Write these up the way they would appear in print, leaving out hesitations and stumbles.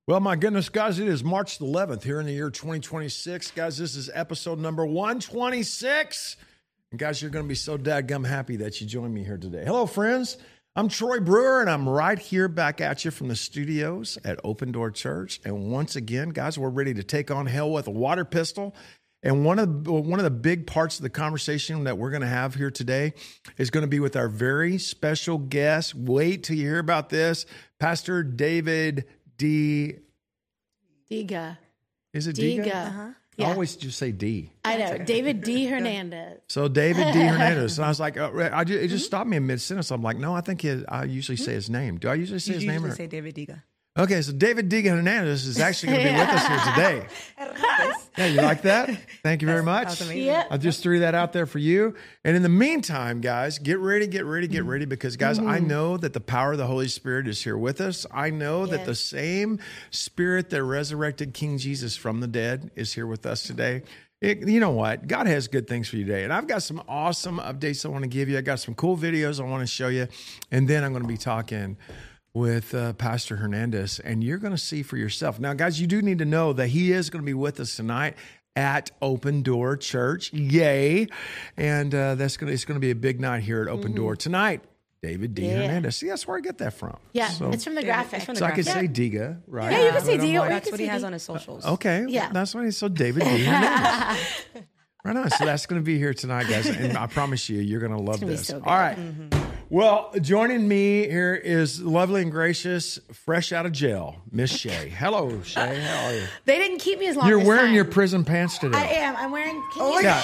Well, my goodness, guys, it is March the 11th here in the year 2026. Guys, this is episode number 126. And guys, you're going to be so dadgum happy that you joined me here today. Hello, friends. I'm Troy Brewer, and I'm right here back at you from the studios at Open Door Church. And once again, guys, we're ready to take on hell with a water pistol. And one of the big parts of the conversation that we're going to have here today is going to be with our very special guest. Wait till you hear about this. Pastor David D. Diga. Is it Diga? Uh-huh. Yeah. I always just say D. I know. David D. Hernandez. So David D. Hernandez. And I was like, it just stopped me in mid-sentence. I'm like, no, I think I usually say his name. Do I usually say his name? You usually say David Diga. Okay, so David D. Hernandez is actually going to be with us here today. Yeah, you like that? Thank you very much. That was amazing. Yeah. I just threw that out there for you. And in the meantime, guys, get ready, because, guys, I know that the power of the Holy Spirit is here with us. I know that the same Spirit that resurrected King Jesus from the dead is here with us today. You know what? God has good things for you today. And I've got some awesome updates I want to give you. I got some cool videos I want to show you. And then I'm going to be talking with Pastor Hernandez, and you're going to see for yourself. Now, guys, you do need to know that he is going to be with us tonight at Open Door Church. Yay. And it's going to be a big night here at Open Door tonight. David D. Hernandez. See, that's where I get that from. Yeah, it's from the graphic. From the So I graphic. could say Diga, right? Yeah, you can say Diga. That's what he has on his socials. Okay. Yeah. That's what he's so David D. Hernandez. Right on. So that's going to be here tonight, guys. And I promise you're going to love gonna be this. so good. All right. Well, joining me here is lovely and gracious, fresh out of jail, Miss Shay. Hello, Shay. How are you? They didn't keep me as long You're this wearing time. your prison pants today. I am. I'm wearing. Yeah.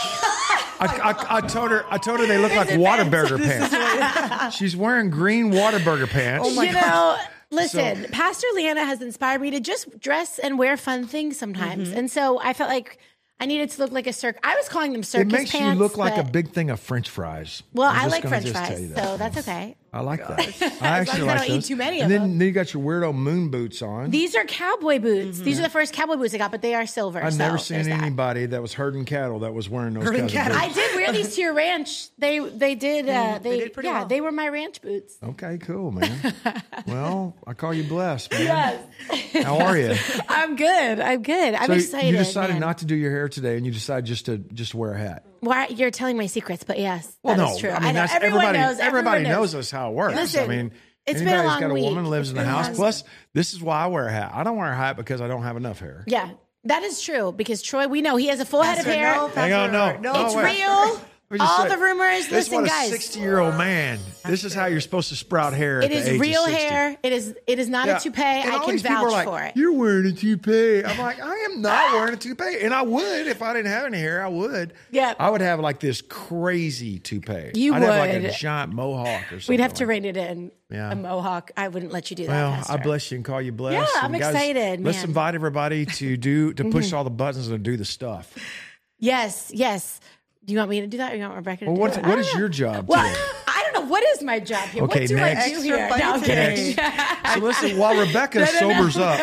I told her they look like Whataburger pants. She's wearing green Whataburger pants. You know, listen, Pastor Leanna has inspired me to just dress and wear fun things sometimes. And so I felt like I needed to look like a circus. I was calling them circus It makes pants. you look like a but- big thing of French fries. Well, I'm I just like gonna French just tell fries, you that. so that's okay. I like that. I as actually long as I like don't eat those. too many and of then you got your weirdo moon boots on. These are cowboy boots. These are the first cowboy boots I got, but they are silver. I've so never seen there's that. anybody that was herding cattle that was wearing those kinds of cattle. boots. I did wear these to your ranch. They did. They did pretty well. they were my ranch boots. Okay, cool, man. Well, I call you blessed, man. Yes. How are you? I'm good. I'm excited. You decided man. not to do your hair today, and you decided just to wear a hat. Why you're telling my secrets, but yes, Well, that no, is true. I mean know. that's Everyone knows. Everybody Everyone knows us how it works. Listen, I mean, it's been anybody's a long got a woman week. lives in the It's been a house. long Plus, this is why I wear a hat. I don't wear a hat because I don't have enough hair. Yeah, that is true because Troy, we know he has a full head of Pastor, hair. no, Hang on, no. It's wait. real. Let me just All say, the rumors. This is Listen, what guys. a 60-year-old man. This is how you're supposed to sprout hair. At It is the age real of 60. hair. It is not Yeah. a toupee. And I all can these people are vouch like, for it. You're wearing a toupee. I'm like, I am not wearing a toupee. And I would if I didn't have any hair. I would. Yeah. I would have like this crazy toupee. You I'd have like would. a giant mohawk or something. We'd have to like rein it in. Yeah. A mohawk. I wouldn't let you do that. Well, Pastor. I bless you and call you blessed. Yeah, I'm And guys, excited, Let's man. invite everybody to push all the buttons and do the stuff. Yes. Do you want me to do that, or you want Rebecca to Well, do what it? what is your job Well, today? I don't know. What is my job here? Okay, what do next. I do here? Extra No, I'm kidding. So listen, while Rebecca sobers up,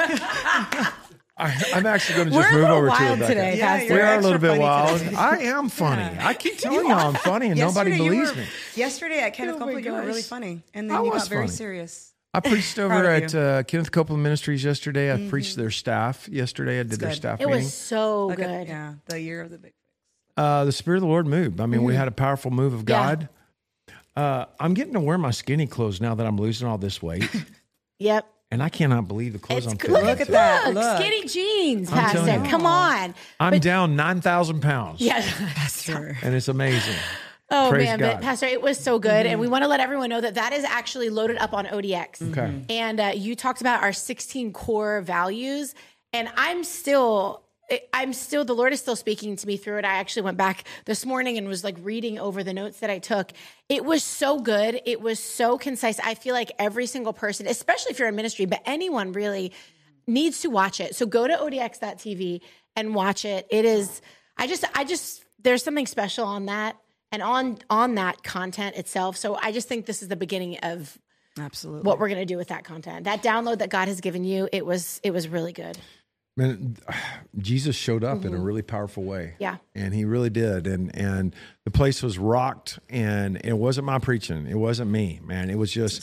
I'm actually going to just We're a move little over to wild Rebecca. today, Yeah, Pastor. We you're are a little extra bit funny wild. today. I am funny. I keep telling you I'm funny, and nobody believes me. Yesterday at Kenneth Oh my Copeland, you were gosh. really funny. And I then you was got very funny. serious. I preached over Proud at of Kenneth Copeland Ministries yesterday. I preached their staff yesterday. I did their good. staff It meeting. was so Like good. the year of the big. The Spirit of the Lord moved. I mean, we had a powerful move of Yeah. God. I'm getting to wear my skinny clothes now that I'm losing all this weight. Yep. And I cannot believe the clothes It's I'm good. fitting Look into. at that. Look. Skinny jeans, I'm telling Pastor. you. Come on. I'm down 9,000 pounds. Yeah. Sure. And it's amazing. Oh, Praise man. God. But, Pastor, it was so good. And we want to let everyone know that is actually loaded up on ODX. Okay. And you talked about our 16 core values. And I'm still, the Lord is still speaking to me through it. I actually went back this morning and was like reading over the notes that I took. It was so good. It was so concise. I feel like every single person, especially if you're in ministry, but anyone really needs to watch it. So go to odx.tv and watch it. It is, there's something special on that and on that content itself. So I just think this is the beginning of Absolutely. what we're going to do with that content. That download that God has given you, it was really good. Man, Jesus showed up in a really powerful way. Yeah. And he really did. And the place was rocked, and it wasn't my preaching. It wasn't me, man. It was just,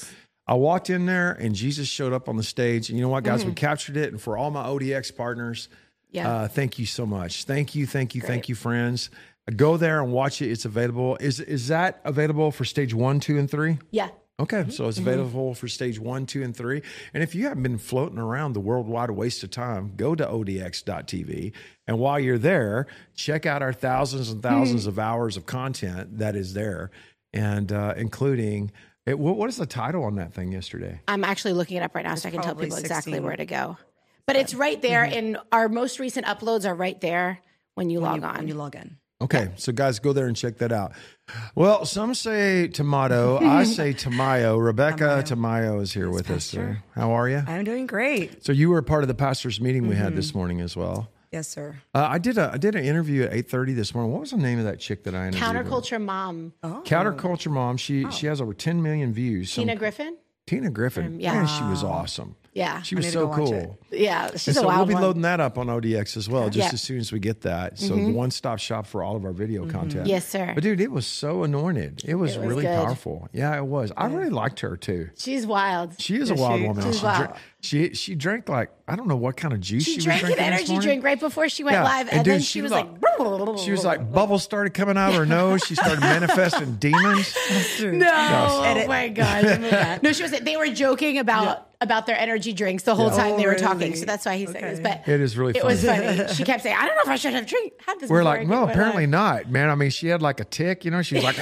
I walked in there and Jesus showed up on the stage. And you know what, guys? We captured it. And for all my ODX partners, thank you so much. Thank you, friends. Go there and watch it. It's available. Is that available for stage 1, 2, and 3? Yeah. Okay, so it's available for stage 1, 2, and 3. And if you haven't been floating around the worldwide waste of time, go to odx.tv. And while you're there, check out our thousands and thousands of hours of content that is there, and including what is the title on that thing yesterday? I'm actually looking it up right now so I can tell people 16. exactly where to go. But it's right there, and our most recent uploads are right there when you log on. When you log in. Okay, so guys, go there and check that out. Well, some say tomato. I say Tamayo. Rebecca Tamayo is here with us. How are you? I'm doing great. So you were part of the pastor's meeting we had this morning as well. Yes, sir. I did an interview at 8:30 this morning. What was the name of that chick that I interviewed? Counterculture Mom. Counterculture Mom. She has over 10 million views. Tina Griffin? Tina Griffin. yeah. Man, she was awesome. Yeah. She was need to so go watch cool. Yeah, she's And a so wild we'll be one. loading that up on ODX as well, just Yeah. as soon as we get that. So one-stop shop for all of our video content. Yes, sir. But dude, it was so anointed. It was really good. powerful. Yeah, it was. I really liked her too. She's wild. She is a wild woman. She's wild. She drank like, I don't know what kind of juice she was drank an drinking this energy morning. drink right before she went Yeah. live, And and dude, then she she was was like, She was like, bubbles started coming out of her nose. She started manifesting demons. no, oh my God. No, she was. They were joking about their energy drinks the whole time they were talking. really? So that's why he said this. But It is really it funny. was funny. She kept saying, I don't know if I should have had this. We're before like, I no, went apparently live." not, man. I mean, she had like a tick, you know. She was like,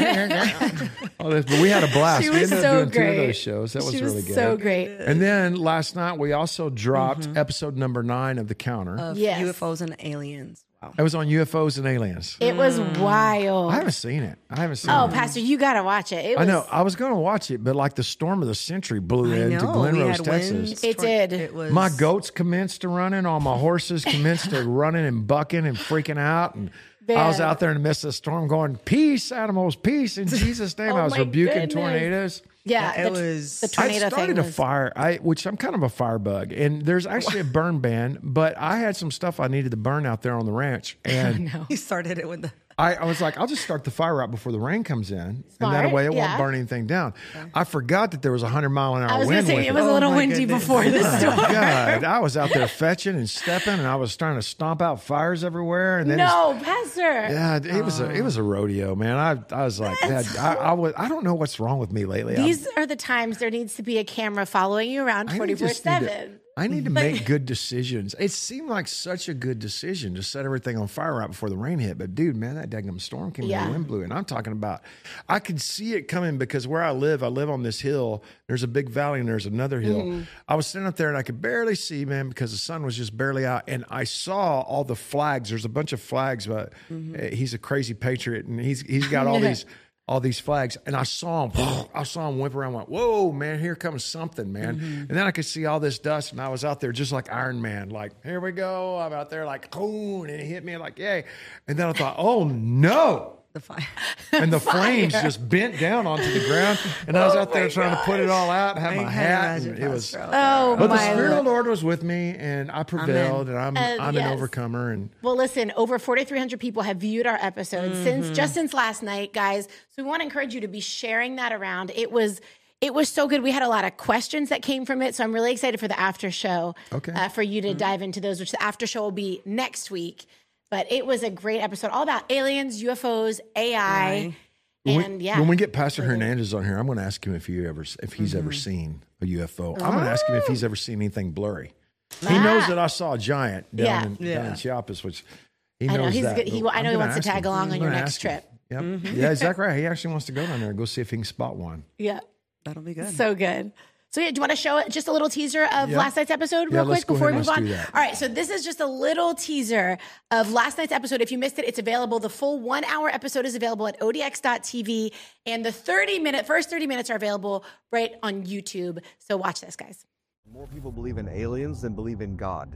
all this, but we had a blast. She We was ended up so doing 2 of great. those shows. That was She really was good. so great. And then last night we also dropped episode number 9 of The Counter. Of Yes. UFOs and aliens. Wow. It was on UFOs and aliens. It was wild. I haven't seen it. Oh, Pastor, you got to watch it. It was, I know. I was going to watch it, but like the storm of the century blew into Glen we Rose, had Texas. winds. It did. It was My goats commenced to running. All my horses commenced to running and bucking and freaking out. And I was Man. out there in the midst of the storm going, peace, animals, peace in Jesus' name. Oh, I was my rebuking goodness. tornadoes. Yeah, it was- the I tornado started thing. a fire, which I'm kind of a fire bug. And there's actually a burn ban, but I had some stuff I needed to burn out there on the ranch. And He started it with the. I was like, I'll just start the fire out before the rain comes in. And that Smart, way it won't yeah. burn anything down. I forgot that there was a 100-mile-an-hour I was wind going to say, with it was a little my windy goodness. before the storm. God, I was out there fetching and stepping, and I was trying to stomp out fires everywhere. And then No, Pastor. yeah, it was a rodeo, man. I was like, Dad, I don't know what's wrong with me lately. These are the times there needs to be a camera following you around I need 24/7. I need to make good decisions. It seemed like such a good decision to set everything on fire right before the rain hit. But dude, man, that daggum storm came and the wind blew. And I'm talking about, I could see it coming because where I live on this hill. There's a big valley and there's another hill. I was sitting up there and I could barely see, man, because the sun was just barely out. And I saw all the flags. There's a bunch of flags, but he's a crazy patriot and he's got all these flags, and I saw him whip around. Went, whoa, man! Here comes something, man! And then I could see all this dust, and I was out there just like Iron Man, like here we go. I'm out there like, boom, and it hit me like, yay! And then I thought, oh no! The fire. And the flames just bent down onto the ground, and I was out there trying to put it all out, and had my hat, and it was. Oh, But the my Spirit Lord. of the Lord was with me, and I prevailed, and I'm an yes. overcomer, and. Well, listen, over 4,300 people have viewed our episodes since last night, guys. So we want to encourage you to be sharing that around. It was so good. We had a lot of questions that came from it. So I'm really excited for the after show for you to dive into those, which the after show will be next week. But it was a great episode, all about aliens, UFOs, AI. And When we get Pastor Hernandez on here, I'm going to ask him if he's ever seen a UFO. I'm going to ask him if he's ever seen anything blurry. He knows that I saw a giant down in Chiapas, which he knows that. I know he wants to tag along on your next trip. Yep. Yeah, exactly right. He actually wants to go down there and go see if he can spot one. Yeah. That'll be good. So good. So do you want to show it just a little teaser of last night's episode real let's quick go before ahead we and move let's on? do that. All right, so this is just a little teaser of last night's episode. If you missed it, it's available. The full 1 hour episode is available at odx.tv, and the first 30 minutes are available right on YouTube. So watch this, guys. More people believe in aliens than believe in God.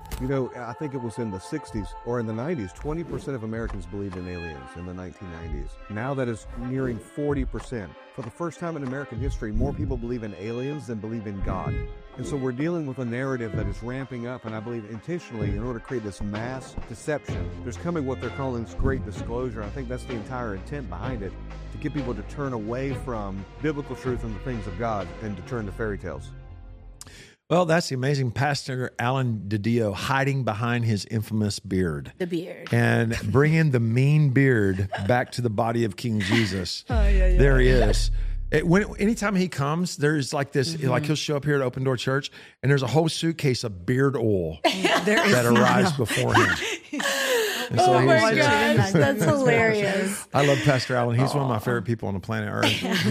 You know, I think it was in the 60s or in the 90s, 20% of Americans believed in aliens in the 1990s. Now that is nearing 40%. For the first time in American history, more people believe in aliens than believe in God. And so we're dealing with a narrative that is ramping up, and I believe intentionally, in order to create this mass deception. There's coming what they're calling this great disclosure. I think that's the entire intent behind it, to get people to turn away from biblical truth and the things of God and to turn to fairy tales. Well, that's the amazing Pastor Alan DiDio hiding behind his infamous beard. The beard. And bringing the mean beard back to the body of King Jesus. There he is. Anytime he comes, there's like this, like he'll show up here at Open Door Church, and there's a whole suitcase of beard oil that arrives before him. And so oh my gosh, that's hilarious. I love Pastor Allen. He's one of my favorite people on the planet Earth.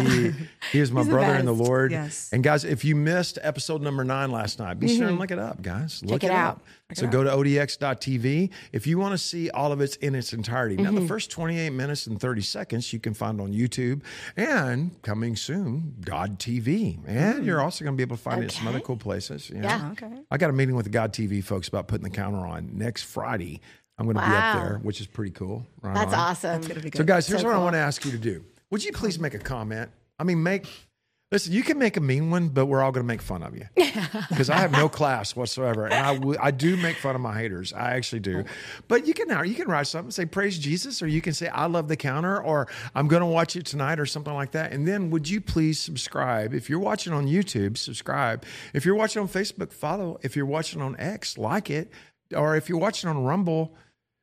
He is my brother in the Lord. Yes. And guys, if you missed episode number 9 last night, be sure and look it up, guys. Look it out. So go to odx.tv. If you want to see all of it in its entirety. Now, the first 28 minutes and 30 seconds you can find on YouTube, and coming soon, God TV. And you're also going to be able to find it in some other cool places. Yeah. Okay. I got a meeting with the God TV folks about putting the counter on next Friday. I'm going to be up there, which is pretty cool. Right That's on. awesome. That's gonna be good. So, guys, here's So what I cool. want to ask you to do. Would you please make a comment? I mean, listen, you can make a mean one, but we're all going to make fun of you because I have no class whatsoever. And I do make fun of my haters. I actually do. But you can write something, say, praise Jesus, or you can say, I love the counter, or I'm going to watch it tonight, or something like that. And then would you please subscribe? If you're watching on YouTube, subscribe. If you're watching on Facebook, follow. If you're watching on X, like it. Or if you're watching on Rumble,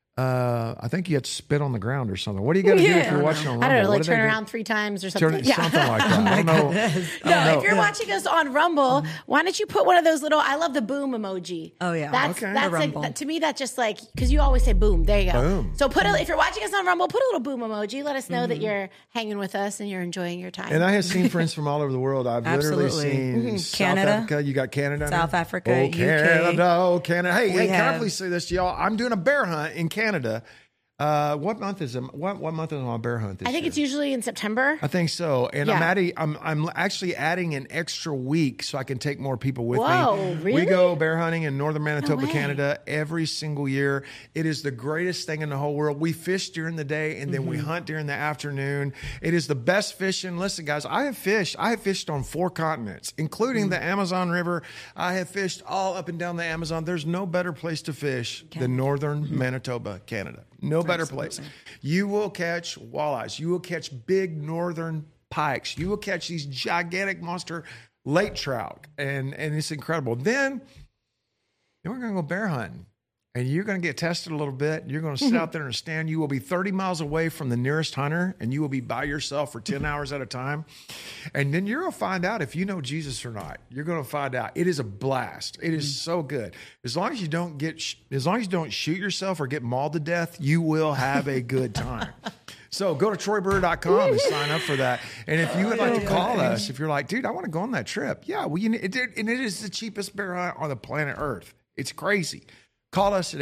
I think you have to spit on the ground or something. What do you got to do if you're watching on Rumble? I don't know, What like do they turn do? around 3 times or something. Something like that. I don't know. No, if you're watching us on Rumble, why don't you put one of those little, I love the boom emoji. Oh, yeah. That's Okay. like, Rumble. to me, that's just like, because you always say boom. There you go. Boom. So if you're watching us on Rumble, put a little boom emoji. Let us know that you're hanging with us and you're enjoying your time. And I have seen friends from all over the world. I've literally Absolutely. seen South Canada. Africa. You got Canada. South now? Africa, Oh, UK. Canada. Oh, Canada. Hey, can I have- please say this to y'all? I'm doing a bear hunt in Canada. What month is it? What month is my bear hunt this I think year? it's usually in September. I think so. And Yeah. I'm actually adding an extra week so I can take more people with Whoa, me. really? We go bear hunting in northern Manitoba, No way. Canada every single year. It is the greatest thing in the whole world. We fish during the day and then we hunt during the afternoon. It is the best fishing. Listen, guys, I have fished on 4 continents, including the Amazon River. I have fished all up and down the Amazon. There's no better place to fish than northern Manitoba, Canada. No better place. You will catch walleyes. You will catch big northern pikes. You will catch these gigantic monster lake trout. And it's incredible. Then we're going to go bear hunting. And you're going to get tested a little bit. You're going to sit out there in a stand. You will be 30 miles away from the nearest hunter, and you will be by yourself for 10 hours at a time. And then you're going to find out if you know Jesus or not. You're going to find out. It is a blast. It is so good. As long as you don't shoot yourself or get mauled to death, you will have a good time. So go to TroyBrewer.com and sign up for that. And if you would like to call us, if you're like, dude, I want to go on that trip. Yeah, well, and it is the cheapest bear hunt on the planet Earth. It's crazy. Call us at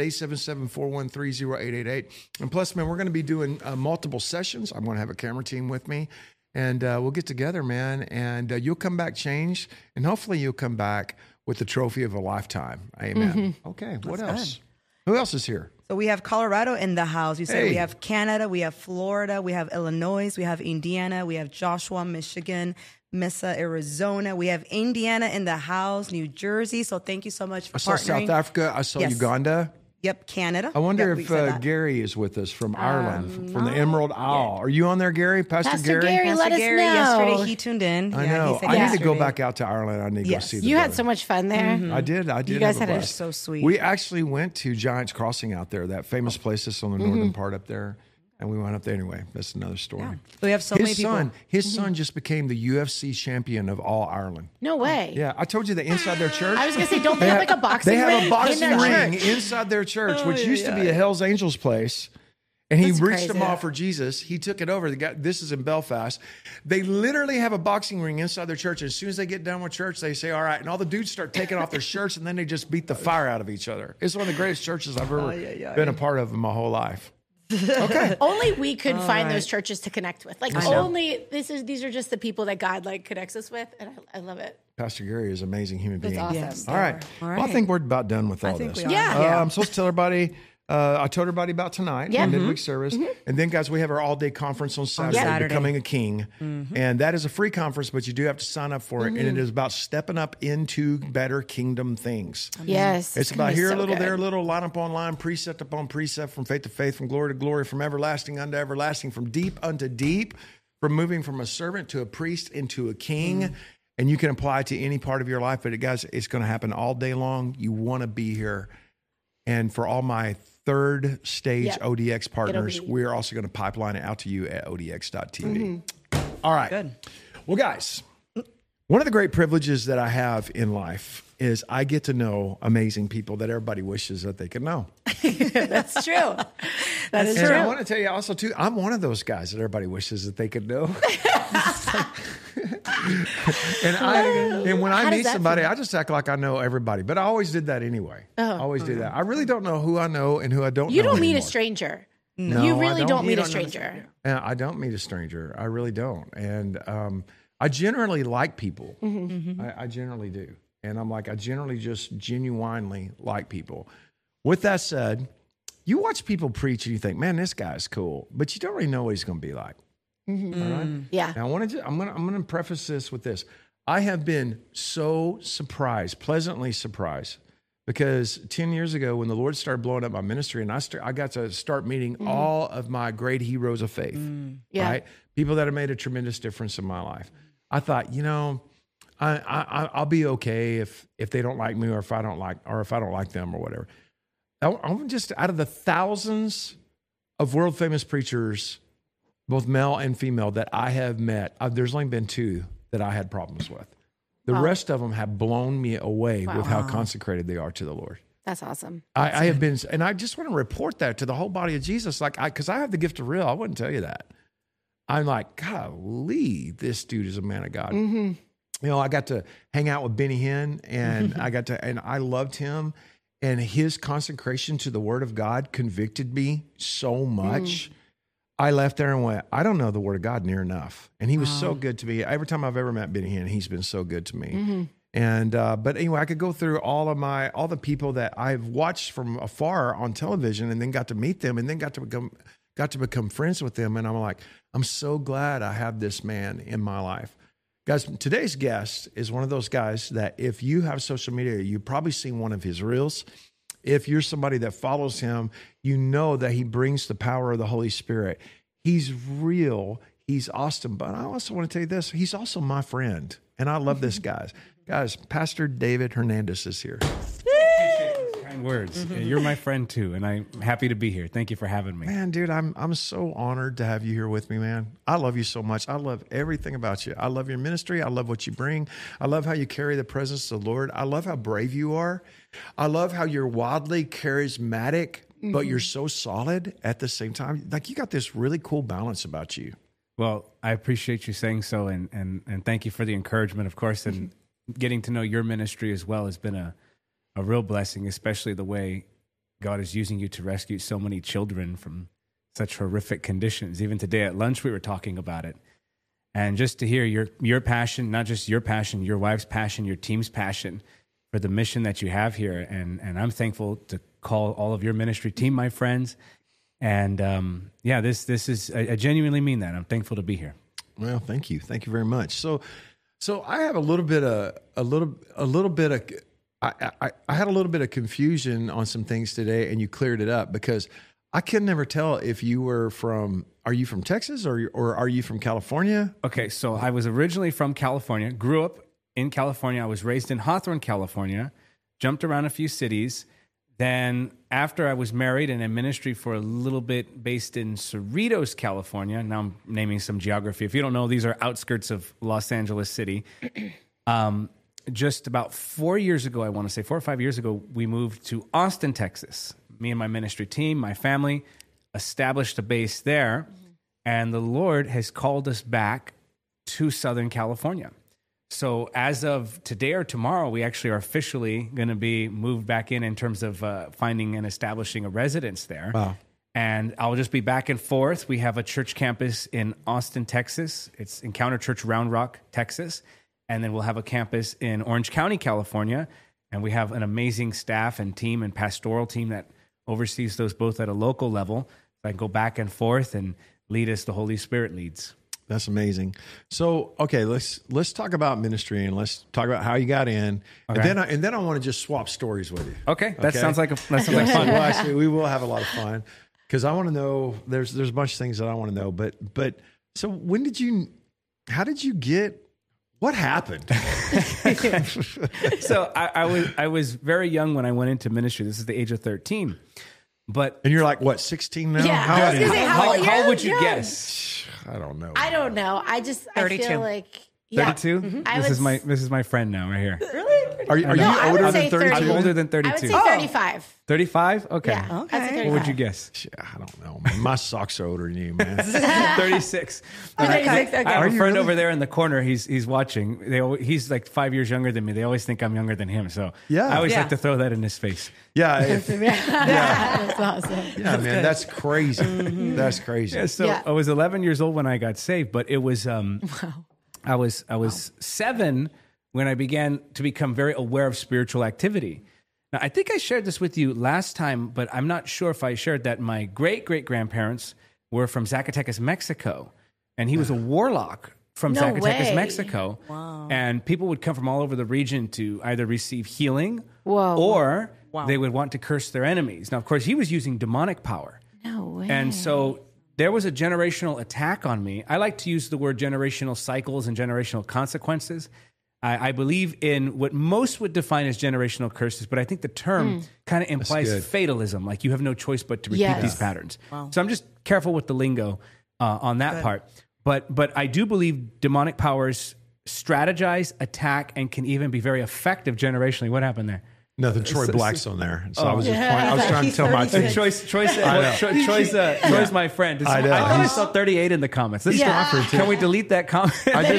877-413-0888. And plus, man, we're going to be doing multiple sessions. I'm going to have a camera team with me. And we'll get together, man. And you'll come back changed. And hopefully you'll come back with the trophy of a lifetime. Amen. Okay, what else? Who else is here? So we have Colorado in the house. You said Hey. we have Canada, we have Florida, we have Illinois, we have Indiana, we have Joshua, Michigan, Mesa, Arizona. We have Indiana in the house, New Jersey. So thank you so much for I saw partnering. South Africa. I saw Yes. Uganda. Yep, Canada. I wonder Yep, we if said that. Gary is with us from Ireland, from the Emerald Isle. Are you on there, Gary? Pastor Pastor Gary? Gary, Pastor let us Gary, know. yesterday he tuned in. I Yeah, know. He said I need to yesterday. go back out to Ireland. I need to Yes. go see the You had brother. so much fun there. I did. You guys have had a a blast. So sweet. We actually went to Giants Crossing out there, that famous place that's on the northern part up there. And we went up there anyway. That's another story. Yeah. So we have so many people. His son just became the UFC champion of all Ireland. No way. Yeah, I told you that inside their church. I was going to say, don't they have like a boxing They ring? have a boxing in their ring church? inside their church, which used to be a Hell's Angels place. And he That's reached them crazy. off for Jesus. He took it over. The guy, this is in Belfast. They literally have a boxing ring inside their church. As soon as they get done with church, they say, all right. And all the dudes start taking off their shirts, and then they just beat the fire out of each other. It's one of the greatest churches I've ever been a part of in my whole life. Okay. Only we could find right. those churches to connect with. Like I know. only these are just the people that God like connects us with, and I love it. Pastor Gary is an amazing human being. awesome. Yes, All right. All Well, I right. think we're about done with all think this. we are. Yeah. I'm supposed to tell everybody. I told everybody about tonight, Yeah. midweek service. And then, guys, we have our all-day conference on Saturday, Saturday. Becoming a King. And that is a free conference, but you do have to sign up for it. And it is about stepping up into better kingdom things. Yes, It's gonna about be here a so little, good. there a little, line upon line, precept upon precept, from faith to faith, from glory to glory, from everlasting unto everlasting, from deep unto deep, from moving from a servant to a priest into a king. And you can apply it to any part of your life. But, guys, it's going to happen all day long. You want to be here. And for all my third stage Yep. ODX partners, It'll be- we're also going to pipeline it out to you at odx.tv. All right. Good. Well, guys, one of the great privileges that I have in life is I get to know amazing people that everybody wishes that they could know. That's true. That is And true. I want to tell you also, too, I'm one of those guys that everybody wishes that they could know. and when I How does meet that somebody, feel? I just act like I know everybody. But I always did that anyway. I always do that. I really don't know who I know and who I don't You know don't meet a anymore. stranger. No, You I really don't meet a don't know the stranger. I don't meet a stranger. I really don't. And I generally like people. I generally do. And I'm like, I generally just genuinely like people. With that said, you watch people preach and you think, man, this guy's cool, but you don't really know what he's going to be like. All right. Yeah. Now, I'm going to preface this with this. I have been so surprised, pleasantly surprised, because 10 years ago when the Lord started blowing up my ministry and I got to start meeting all of my great heroes of faith, Yeah. right? People that have made a tremendous difference in my life. I thought, I'll be okay if they don't like me or if I don't like them or whatever. I'm just, out of the thousands of world famous preachers, both male and female, that I have met, there's only been 2 that I had problems with. The rest of them have blown me away with how consecrated they are to the Lord. That's awesome. I have been, and I just want to report that to the whole body of Jesus. Because I have the gift of real, I wouldn't tell you that. I'm like, golly, this dude is a man of God. I got to hang out with Benny Hinn, and I loved him, and his consecration to the Word of God convicted me so much. I left there and went, I don't know the Word of God near enough. And he was so good to me. Every time I've ever met Benny Hinn, he's been so good to me. And but anyway, I could go through all the people that I've watched from afar on television, and then got to meet them, and then got to become friends with them. And I'm like, I'm so glad I have this man in my life. Guys, today's guest is one of those guys that if you have social media, you've probably seen one of his reels. If you're somebody that follows him, you know that he brings the power of the Holy Spirit. He's real. He's awesome. But I also want to tell you this. He's also my friend. And I love this guy. Guys, Pastor David Hernandez is here. Kind words. You're my friend too, and I'm happy to be here. Thank you for having me. Man, dude, I'm so honored to have you here with me, man. I love you so much. I love everything about you. I love your ministry. I love what you bring. I love how you carry the presence of the Lord. I love how brave you are. I love how you're wildly charismatic, but you're so solid at the same time. Like, you got this really cool balance about you. Well, I appreciate you saying so, and thank you for the encouragement, of course, and getting to know your ministry as well has been a real blessing, especially the way God is using you to rescue so many children from such horrific conditions. Even today at lunch, we were talking about it. And just to hear your passion, not just your passion, your wife's passion, your team's passion for the mission that you have here. And I'm thankful to call all of your ministry team my friends. And this is, I genuinely mean that. I'm thankful to be here. Well, thank you. Thank you very much. So I have I had a little bit of confusion on some things today, and you cleared it up, because I could never tell if you were are you from Texas or are you from California? Okay, so I was originally from California, grew up in California. I was raised in Hawthorne, California, jumped around a few cities. Then after I was married and in ministry for a little bit based in Cerritos, California. Now I'm naming some geography. If you don't know, these are outskirts of Los Angeles City. Just about 4 years ago, I want to say 4 or 5 years ago, we moved to Austin, Texas. Me and my ministry team, my family, established a base there. And the Lord has called us back to Southern California. So as of today or tomorrow, we actually are officially going to be moved back in terms of finding and establishing a residence there. Wow. And I'll just be back and forth. We have a church campus in Austin, Texas. It's Encounter Church Round Rock, Texas. And then we'll have a campus in Orange County, California. And we have an amazing staff and team and pastoral team that oversees those both at a local level. So I go back and forth and lead as the Holy Spirit leads. That's amazing. So, okay, let's talk about ministry and let's talk about how you got in, Okay. and then I want to just swap stories with you. Okay, that Okay. sounds like fun. Well, actually, we will have a lot of fun because I want to know. There's a bunch of things that I want to know. But so how did you get? What happened? So I was very young when I went into ministry. This is the age of 13. But And you're like what, 16 now? Yeah, How I was old are gonna you? say, how you're would you young. guess? I don't know. I don't know. I 32. feel like yeah. 32? I This would is my friend now right here. Are you No, I would older say than 32? I'm older than I would 32. say 35. 35? Okay. Yeah. I'd say Okay. 35. What would you guess? I don't know. Man. My socks are older than you, man. 36. Oh, 36, okay. I have Are a you friend really? over there in the corner. He's watching. He's like 5 years younger than me. They always think I'm younger than him. So Yeah. I always Yeah. like to throw that in his face. Yeah, That's awesome. yeah, man. That's crazy. That's crazy. Yeah, so Yeah. I was 11 years old when I got saved, but it was I was 7 when I began to become very aware of spiritual activity. Now, I think I shared this with you last time, but I'm not sure if I shared that my great-great-grandparents were from Zacatecas, Mexico, and he was a warlock from No Zacatecas, way. Mexico. Wow. And people would come from all over the region to either receive healing Whoa. or they would want to curse their enemies. Now, of course, he was using demonic power. No way. And so there was a generational attack on me. I like to use the word generational cycles and generational consequences. I believe in what most would define as generational curses, but I think the term kind of implies good. fatalism, like you have no choice but to repeat Yes. these patterns. So I'm just careful with the lingo on that part. But I do believe demonic powers strategize, attack, and can even be very effective generationally. What happened there? Nothing. Troy Black's on there, so I was just pointing, I was trying to He's tell my 36. team. Troy's my friend. I know. I thought I saw 38 in the comments. Can we delete that comment?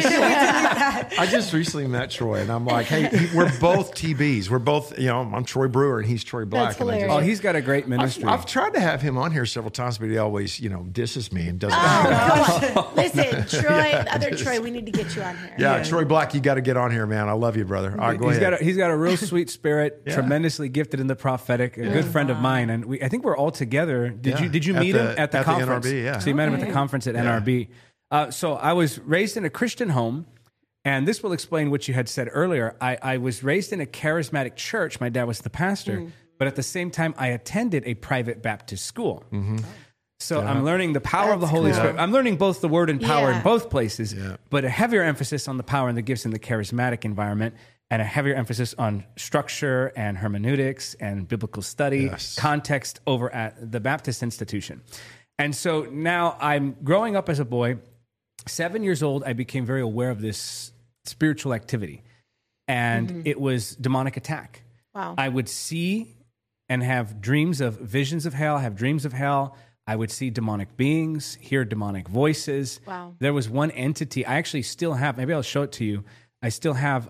I just recently met Troy, and I'm like, hey, we're both TBs. We're both, I'm Troy Brewer, and he's Troy Black. That's and I just- hilarious. Oh, he's got a great ministry. I've tried to have him on here several times, but he always, disses me and doesn't. Oh, come on. Listen, Troy, the other Troy, we need to get you on here. Yeah, Troy Black, you got to get on here, man. I love you, brother. All right, go ahead. He's got a real sweet spirit, tremendously gifted in the prophetic, a good friend of mine, and I think we're all together. Did you At meet the- him at the at the conference? NRB, yeah. So you met him at the conference at NRB. So I was raised in a Christian home, and this will explain what you had said earlier. I was raised in a charismatic church. My dad was the pastor, but at the same time, I attended a private Baptist school. So I'm learning the power of the Holy Spirit. I'm learning both the word and power in Yeah. both places, Yeah. but a heavier emphasis on the power and the gifts in the charismatic environment, and a heavier emphasis on structure and hermeneutics and biblical study, Yes. context over at the Baptist institution. And so now I'm growing up as a boy. 7 years old, I became very aware of this spiritual activity, and it was demonic attack. Wow. I would see and have dreams of visions of hell, have dreams of hell. I would see demonic beings, hear demonic voices. Wow. There was one entity I actually still have. Maybe I'll show it to you. I still have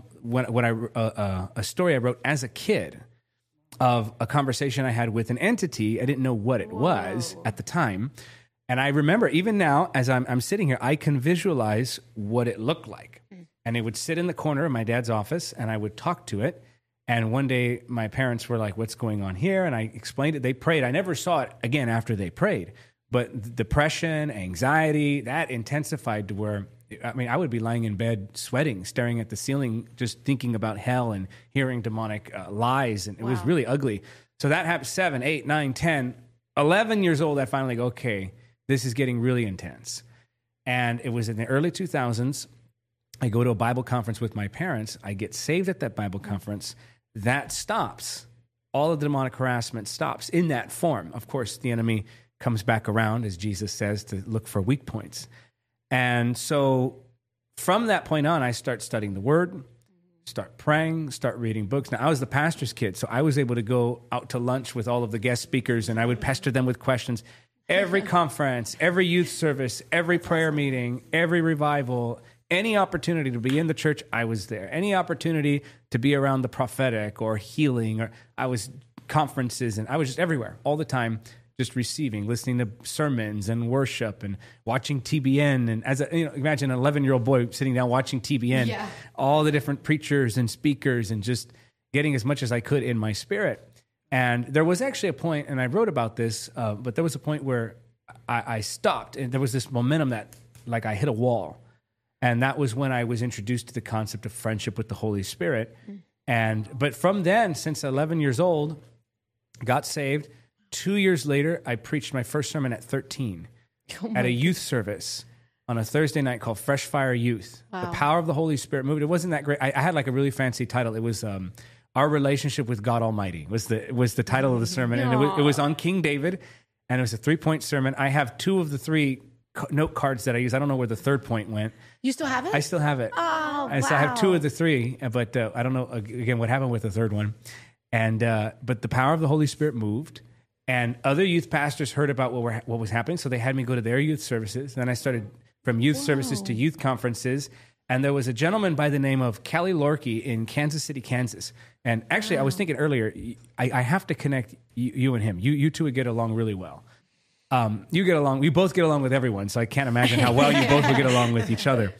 a story I wrote as a kid of a conversation I had with an entity. I didn't know what it was at the time. And I remember even now, as I'm sitting here, I can visualize what it looked like. And it would sit in the corner of my dad's office, and I would talk to it. And one day, my parents were like, "What's going on here?" And I explained it. They prayed. I never saw it again after they prayed. But depression, anxiety, that intensified to where, I would be lying in bed, sweating, staring at the ceiling, just thinking about hell and hearing demonic lies. And it was really ugly. So that happened 7, 8, 9, 10, 11 years old. I finally go, okay, this is getting really intense. And it was in the early 2000s. I go to a Bible conference with my parents. I get saved at that Bible conference. That stops. All of the demonic harassment stops in that form. Of course, the enemy comes back around, as Jesus says, to look for weak points. And so from that point on, I start studying the Word, start praying, start reading books. Now, I was the pastor's kid, so I was able to go out to lunch with all of the guest speakers, and I would pester them with questions. Every conference, every youth service, every prayer meeting, every revival, any opportunity to be in the church, I was there. Any opportunity to be around the prophetic or healing, or I was conferences, and I was just everywhere all the time, just receiving, listening to sermons and worship and watching TBN. And as imagine an 11-year-old boy sitting down watching TBN, all the different preachers and speakers, and just getting as much as I could in my spirit. And there was actually a point, and I wrote about this, but there was a point where I stopped, and there was this momentum that, like, I hit a wall. And that was when I was introduced to the concept of friendship with the Holy Spirit. But from then, since 11 years old, got saved. 2 years later, I preached my first sermon at 13 at a youth service on a Thursday night called Fresh Fire Youth. Wow. The power of the Holy Spirit moved. It wasn't that great. I had like a really fancy title. It was Our Relationship with God Almighty was the title of the sermon. And it was on King David, and it was a 3-point sermon. I have 2 of the 3 note cards that I use. I don't know where the 3rd point went. You still have it? I still have it. Oh, wow. So I have 2 of the 3, but I don't know, again, what happened with the 3rd one. And but the power of the Holy Spirit moved, and other youth pastors heard about what was happening, so they had me go to their youth services. Then I started from youth services to youth conferences, and there was a gentleman by the name of Callie Lorkey in Kansas City, Kansas. And actually, I was thinking earlier, I have to connect you and him. You two would get along really well. You get along. We both get along with everyone, so I can't imagine how well you both would get along with each other.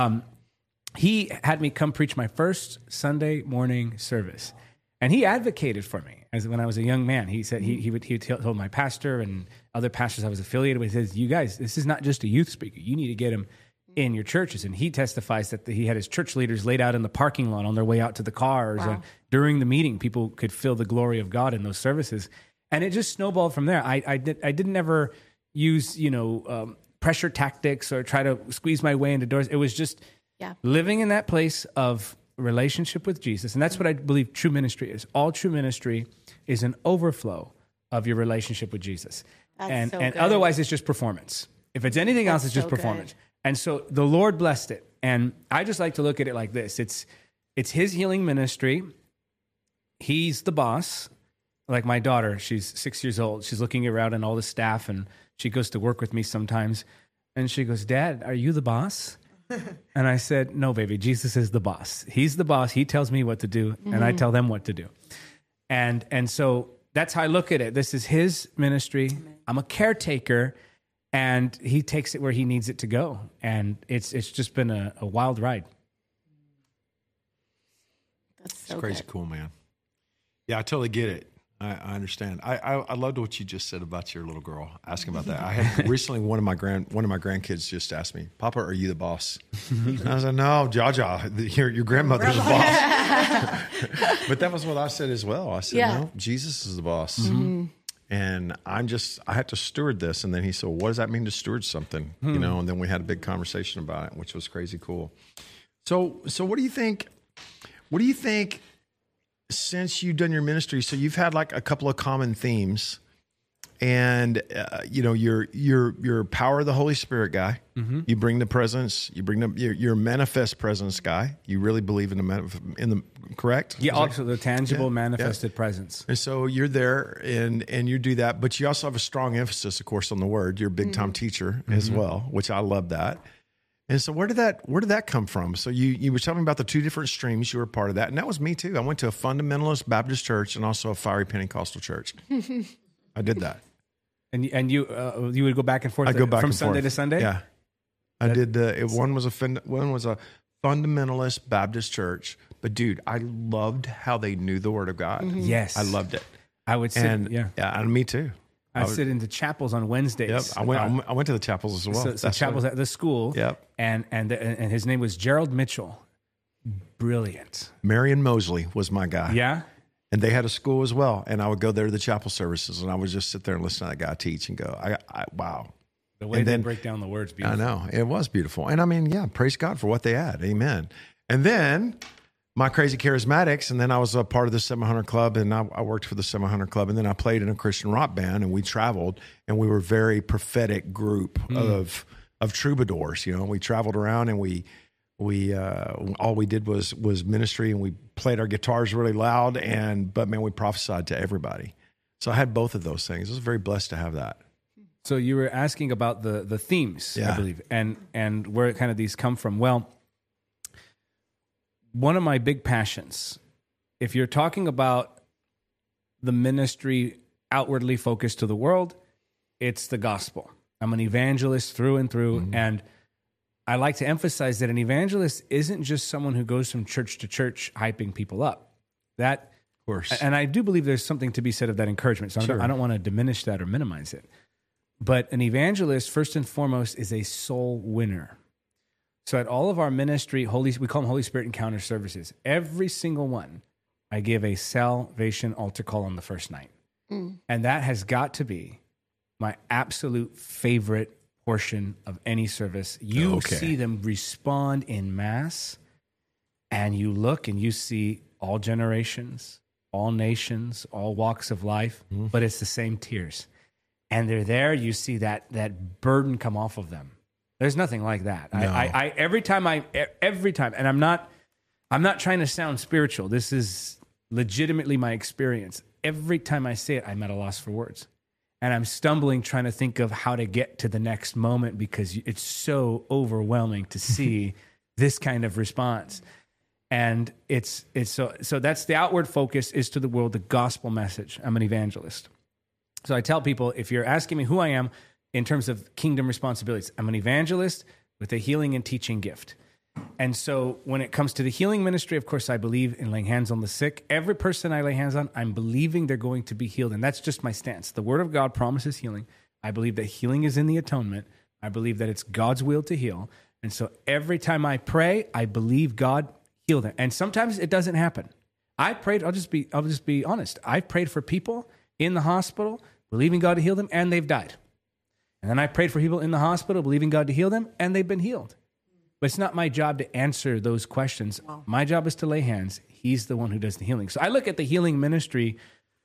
He had me come preach my first Sunday morning service, and he advocated for me as when I was a young man. He said he told my pastor and other pastors I was affiliated with, he says, "You guys, this is not just a youth speaker. You need to get him in your churches." And he testifies that he had his church leaders laid out in the parking lot on their way out to the cars, and during the meeting, people could feel the glory of God in those services. And it just snowballed from there. I didn't ever use, pressure tactics or try to squeeze my way into doors. It was just living in that place of relationship with Jesus. And that's what I believe true ministry is. All true ministry is an overflow of your relationship with Jesus. And otherwise, it's just performance. If it's anything else, it's just performance. Good. And so the Lord blessed it. And I just like to look at it like this. It's his healing ministry. He's the boss. Like my daughter, she's 6 years old. She's looking around and all the staff, and she goes to work with me sometimes. And she goes, "Dad, are you the boss?" And I said, "No, baby, Jesus is the boss. He's the boss. He tells me what to do, and I tell them what to do." And so that's how I look at it. This is his ministry. I'm a caretaker, and he takes it where he needs it to go. And it's just been a wild ride. That's so it's crazy cool, man. Yeah, I totally get it. I understand. I loved what you just said about your little girl, asking about that. I had recently one of my grandkids just asked me, "Papa, are you the boss?" And I said, "No, Jaja, your grandmother's the boss." But that was what I said as well. I said, "No, Jesus is the boss." Mm-hmm. And I had to steward this. And then he said, "What does that mean to steward something?" And then we had a big conversation about it, which was crazy cool. So what do you think? What do you think? Since you've done your ministry, so you've had like a couple of common themes, and you're power of the Holy Spirit guy. Mm-hmm. You bring the presence. You're a manifest presence guy. You really believe in the correct? Yeah, absolutely, the tangible manifested presence. And so you're there, and you do that, but you also have a strong emphasis, of course, on the Word. You're a big time teacher as well, which I love that. And so where did that come from? So you were telling me about the 2 different streams. You were a part of that. And that was me too. I went to a fundamentalist Baptist church and also a fiery Pentecostal church. I did that. And you would go back and forth from Sunday to Sunday? Yeah. I did. One was a fundamentalist Baptist church. But dude, I loved how they knew the Word of God. Mm-hmm. Yes. I loved it. I would sit, and me too. I sit in the chapels on Wednesdays. Yep, I went to the chapels as well. So chapels at the school. Yep. And his name was Gerald Mitchell. Brilliant. Marion Mosley was my guy. Yeah. And they had a school as well. And I would go there to the chapel services, and I would just sit there and listen to that guy teach and go, wow. The way they break down the words, beautiful. I know. It was beautiful. And I mean, praise God for what they had. Amen. And then my Crazy Charismatics, and then I was a part of the 700 Club, and I worked for the 700 Club, and then I played in a Christian rock band, and we traveled, and we were a very prophetic group of troubadours. We traveled around, and we all we did was ministry, and we played our guitars really loud, but man, we prophesied to everybody. So I had both of those things. I was very blessed to have that. So you were asking about the themes, I believe, and where kind of these come from. Well, one of my big passions, if you're talking about the ministry outwardly focused to the world, it's the gospel. I'm an evangelist through and through. And I like to emphasize that an evangelist isn't just someone who goes from church to church hyping people up. That, Of course. and I do believe there's something to be said of that encouragement. So I don't want to diminish that or minimize it. But an evangelist, first and foremost, is a soul winner. So at all of our ministry, we call them Holy Spirit Encounter services. Every single one, I give a salvation altar call on the first night. And that has got to be my absolute favorite portion of any service. You see them respond in mass, and you look and you see all generations, all nations, all walks of life, but it's the same tears. And they're there, you see that burden come off of them. There's nothing like that. No. I every time, and I'm not trying to sound spiritual. This is legitimately my experience. Every time I say it, I'm at a loss for words. And I'm stumbling trying to think of how to get to the next moment because it's so overwhelming to see this kind of response. And it's so that's the outward focus is to the world, the gospel message. I'm an evangelist. So I tell people, if you're asking me who I am in terms of kingdom responsibilities, I'm an evangelist with a healing and teaching gift. And so when it comes to the healing ministry, of course, I believe in laying hands on the sick. Every person I lay hands on, I'm believing they're going to be healed. And that's just my stance. The word of God promises healing. I believe that healing is in the atonement. I believe that it's God's will to heal. And so every time I pray, I believe God healed them. And sometimes it doesn't happen. I prayed, I'll just be honest. I've prayed for people in the hospital, believing God to heal them, and they've died. And then I prayed for people in the hospital, believing God to heal them, and they've been healed. But it's not my job to answer those questions. Wow. My job is to lay hands. He's the one who does the healing. So I look at the healing ministry.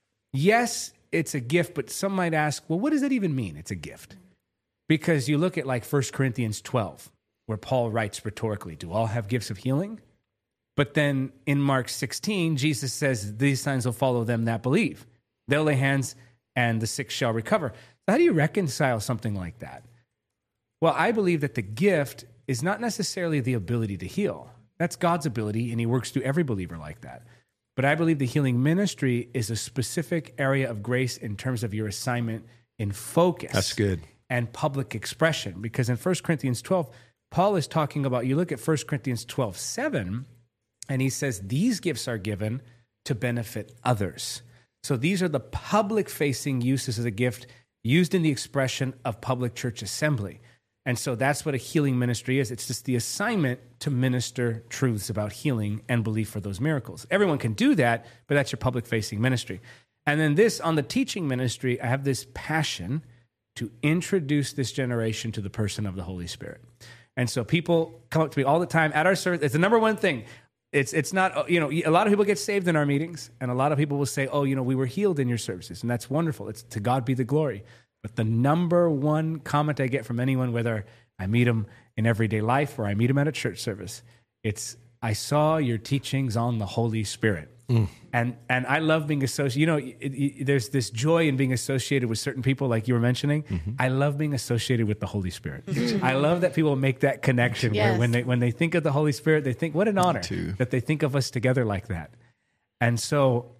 Yes, it's a gift, but some might ask, well, what does that even mean? It's a gift. Because you look at like 1 Corinthians 12, where Paul writes rhetorically, do all have gifts of healing? But then in Mark 16, Jesus says, these signs will follow them that believe. They'll lay hands and the sick shall recover. So how do you reconcile something like that? Well, I believe that the gift is not necessarily the ability to heal. That's God's ability, and he works through every believer like that. But I believe the healing ministry is a specific area of grace in terms of your assignment in focus. That's good. And public expression. Because in 1 Corinthians 12, Paul is talking about, you look at 1 Corinthians 12:7, and he says, these gifts are given to benefit others. So these are the public-facing uses of the gift used in the expression of public church assembly. And so that's what a healing ministry is. It's just the assignment to minister truths about healing and belief for those miracles. Everyone can do that, but that's your public-facing ministry. And then this, on the teaching ministry, I have this passion to introduce this generation to the person of the Holy Spirit. And so people come up to me all the time at our service. It's the number one thing. It's not, a lot of people get saved in our meetings, and a lot of people will say, we were healed in your services. And that's wonderful. It's to God be the glory. But the number one comment I get from anyone, whether I meet them in everyday life or I meet them at a church service, it's, I saw your teachings on the Holy Spirit. And I love being associated. There's this joy in being associated with certain people, like you were mentioning. Mm-hmm. I love being associated with the Holy Spirit. I love that people make that connection where when they think of the Holy Spirit, they think, what an honor that they think of us together like that. And so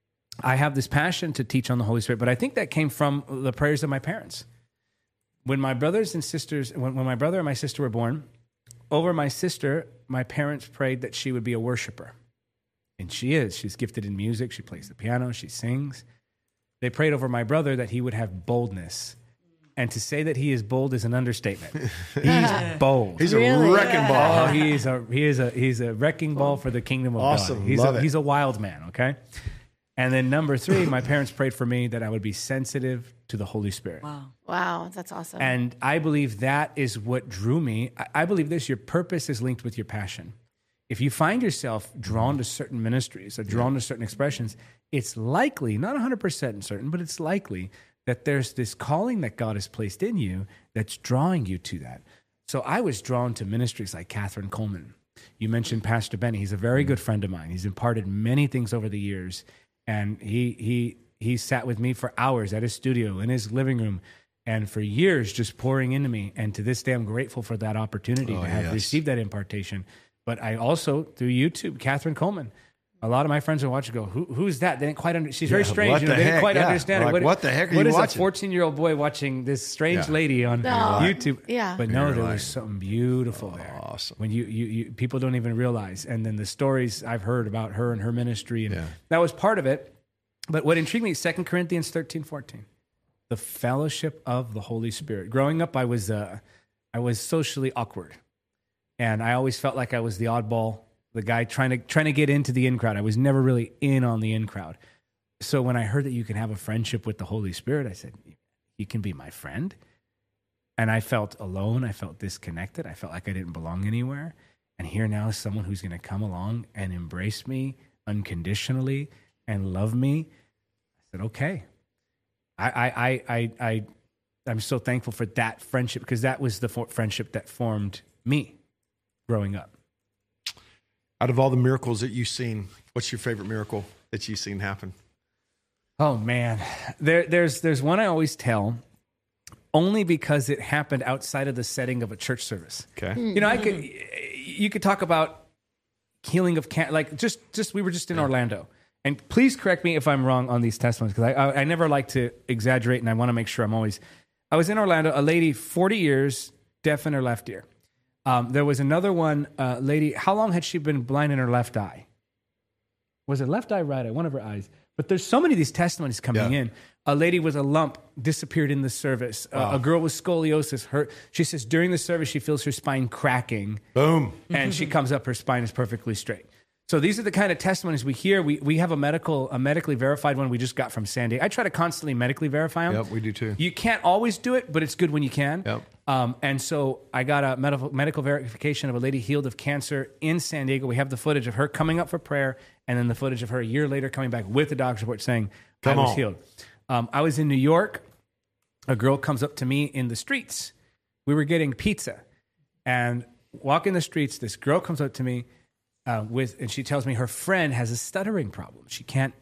I have this passion to teach on the Holy Spirit, but I think that came from the prayers of my parents. When my brothers and sisters, when my brother and my sister were born, over my sister, my parents prayed that she would be a worshiper. And she is. She's gifted in music. She plays the piano. She sings. They prayed over my brother that he would have boldness. And to say that he is bold is an understatement. He's bold. He's a wrecking ball. Oh, he's a wrecking ball for the kingdom of awesome. God. He's a wild man, okay? And then number 3, my parents prayed for me that I would be sensitive to the Holy Spirit. Wow, that's awesome. And I believe that is what drew me. I believe this, your purpose is linked with your passion. If you find yourself drawn to certain ministries or drawn to certain expressions, it's likely, not 100% certain, but it's likely that there's this calling that God has placed in you that's drawing you to that. So I was drawn to ministries like Catherine Coleman. You mentioned Pastor Benny. He's a very good friend of mine. He's imparted many things over the years. And he sat with me for hours at his studio, in his living room, and for years just pouring into me. And to this day, I'm grateful for that opportunity to have received that impartation. But I also, through YouTube, Catherine Coleman, A lot of my friends are watching go, who's that? They didn't quite understand. She's very strange. what You know, the they didn't heck? quite Yeah. understand Like, it. what the heck are what you is watching? a 14-year-old boy watching this strange lady on YouTube? Yeah. But no, there was something beautiful there. Awesome. When you people don't even realize. And then the stories I've heard about her and her ministry, and that was part of it. But what intrigued me is 2 Corinthians 13:14, the fellowship of the Holy Spirit. Growing up, I was socially awkward, and I always felt like I was the oddball, the guy trying to get into the in crowd. I was never really in on the in crowd. So when I heard that you can have a friendship with the Holy Spirit, I said, "He can be my friend." And I felt alone. I felt disconnected. I felt like I didn't belong anywhere. And here now is someone who's going to come along and embrace me unconditionally and love me. I said, okay. I'm so thankful for that friendship, because that was the friendship that formed me growing up. Out of all the miracles that you've seen, what's your favorite miracle that you've seen happen? Oh man, there's one I always tell, only because it happened outside of the setting of a church service. Okay. You know, you could talk about healing of cancer. Like just we were just in Orlando. And please correct me if I'm wrong on these testimonies, because I never like to exaggerate, and I want to make sure I was in Orlando, a lady, 40 years, deaf in her left ear. There was another one, lady, how long had she been blind in her left eye? Was it left eye, right eye? One of her eyes. But there's so many of these testimonies coming in. A lady with a lump disappeared in the service. A girl with scoliosis, she says during the service she feels her spine cracking. Boom. And she comes up, her spine is perfectly straight. So these are the kind of testimonies we hear. We have a medically verified one we just got from San Diego. I try to constantly medically verify them. Yep, we do too. You can't always do it, but it's good when you can. Yep. And so I got a medical verification of a lady healed of cancer in San Diego. We have the footage of her coming up for prayer, and then the footage of her a year later coming back with the doctor's report saying, I was healed. I was in New York. A girl comes up to me in the streets. We were getting pizza. And walking the streets, this girl comes up to me, and she tells me her friend has a stuttering problem. She can't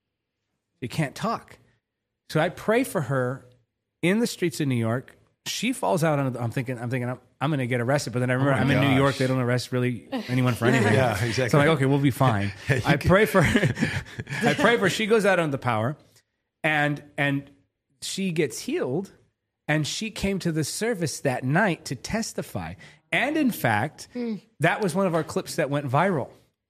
talk. So I pray for her in the streets of New York. She falls out. I'm thinking I'm going to get arrested. But then I remember I'm in New York. They don't arrest really anyone for anything. Yeah, exactly. So I'm like, okay, we'll be fine. I pray for her. She goes out on the power, and she gets healed. And she came to the service that night to testify. And in fact, that was one of our clips that went viral.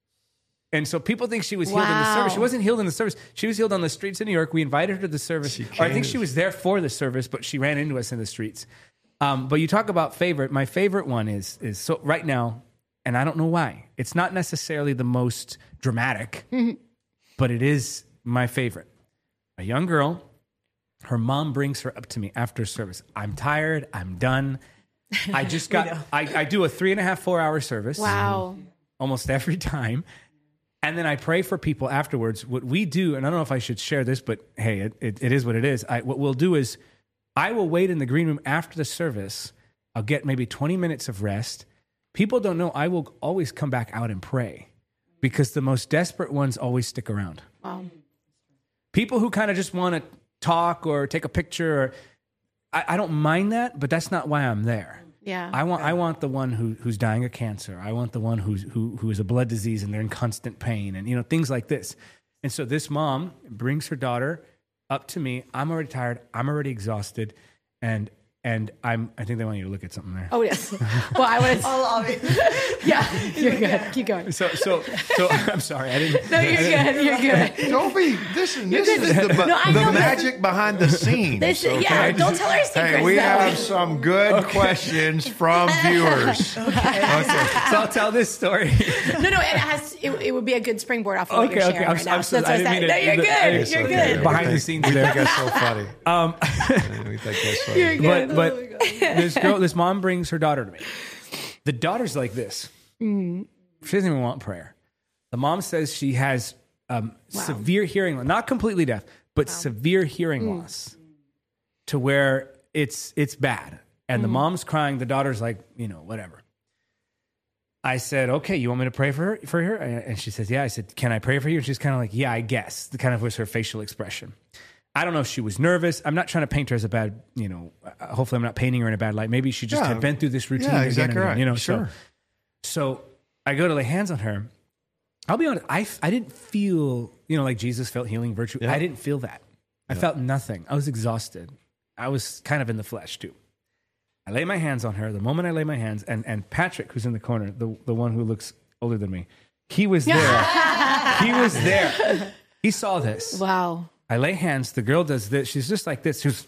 And so people think she was healed in the service. She wasn't healed in the service. She was healed on the streets of New York. We invited her to the service. Or I think she was there for the service, but she ran into us in the streets. But you talk about favorite. My favorite one is so right now, and I don't know why. It's not necessarily the most dramatic, but it is my favorite. A young girl, her mom brings her up to me after service. I'm tired. I'm done. I just got, I do a 3.5, 4 hour service. Wow. Almost every time. And then I pray for people afterwards. What we do, and I don't know if I should share this, but hey, it is what it is. What we'll do is I will wait in the green room after the service. I'll get maybe 20 minutes of rest. People don't know I will always come back out and pray, because the most desperate ones always stick around. Wow. People who kind of just want to talk or take a picture, or I don't mind that, but that's not why I'm there. Yeah. I want the one who's dying of cancer. I want the one who is a blood disease and they're in constant pain, and things like this. And so this mom brings her daughter up to me. I'm already tired. I'm already exhausted, and I think they want you to look at something there. Oh yes. Well, I would. Yeah, you're good. Keep going. So I'm sorry. I didn't. No, you're good. You're good. Don't be. This is the magic behind the scenes. Okay? Don't tell her secrets. Hey, we have some good questions from viewers. Okay. So I'll tell this story. No. It would be a good springboard off of what you're sharing right now. I'm so, I didn't mean no, you're good. You're good. Behind the scenes We there. think that's so funny. We think that's funny. You're good. But this mom brings her daughter to me. The daughter's like this. She doesn't even want prayer. The mom says she has severe hearing loss, not completely deaf, but severe hearing loss, to where it's bad. And the mom's crying. The daughter's like, whatever. I said, okay, you want me to pray for her? And she says, yeah. I said, can I pray for you? And she's kind of like, yeah, I guess. The kind of was her facial expression. I don't know if she was nervous. I'm not trying to paint her as a bad, hopefully I'm not painting her in a bad light. Maybe she just had been through this routine again and again, Sure. So I go to lay hands on her, I'll be honest. I didn't feel, like Jesus felt healing virtue. Yeah. I didn't feel that. I felt nothing. I was exhausted. I was kind of in the flesh too. I lay my hands on her. The moment I lay my hands, and Patrick, who's in the corner, the one who looks older than me, he was there. He was there. He saw this. Wow. I lay hands. The girl does this. She's just like this. She's,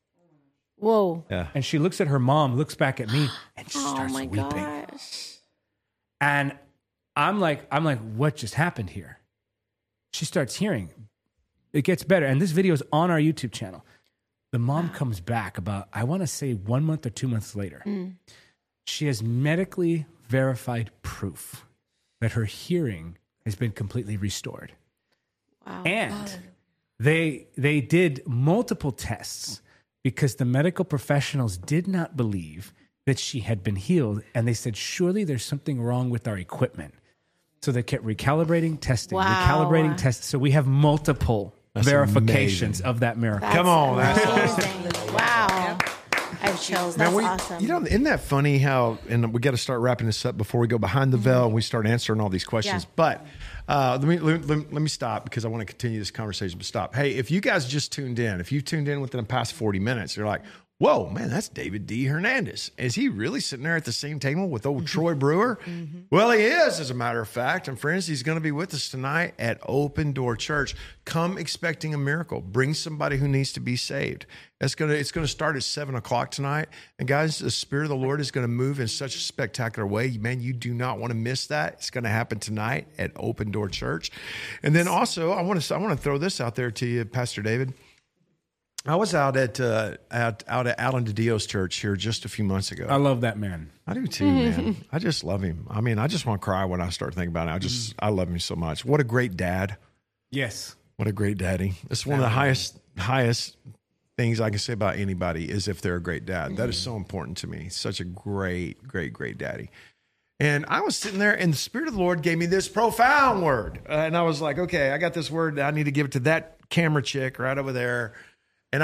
whoa. Yeah. and she looks at her mom, looks back at me, and she Oh starts my weeping. gosh. And I'm like, what just happened here? She starts hearing. It gets better. And this video is on our YouTube channel. The mom comes back about, I want to say 1 month or 2 months later. She has medically verified proof that her hearing has been completely restored. Wow. And they did multiple tests because the medical professionals did not believe that she had been healed. And they said, surely there's something wrong with our equipment. So they kept recalibrating, testing, Wow. recalibrating, testing. So we have multiple verifications amazing. of that miracle. Come on, that's amazing. Wow. I have chills. That's awesome. Isn't that funny how, and we got to start wrapping this up before we go behind the veil and we start answering all these questions. Yeah. But let me stop because I want to continue this conversation, but stop. Hey, if you guys just tuned in, if you tuned in within the past 40 minutes, you're like, whoa, man, that's David D. Hernandez. Is he really sitting there at the same table with old Troy Brewer? Well, he is, as a matter of fact. And friends, he's going to be with us tonight at Open Door Church. Come expecting a miracle. Bring somebody who needs to be saved. It's going to start at 7:00 tonight. And guys, the Spirit of the Lord is going to move in such a spectacular way. Man, you do not want to miss that. It's going to happen tonight at Open Door Church. And then also, I want to throw this out there to you, Pastor David. I was out at Alan DiDio's church here just a few months ago. I love that man. I do too, man. I just love him. I mean, I just want to cry when I start thinking about it. I love him so much. What a great dad. Yes. What a great daddy. It's one of the highest things I can say about anybody is if they're a great dad. That is so important to me. Such a great, great, great daddy. And I was sitting there and the Spirit of the Lord gave me this profound word. And I was like, okay, I got this word. I need to give it to that camera chick right over there. And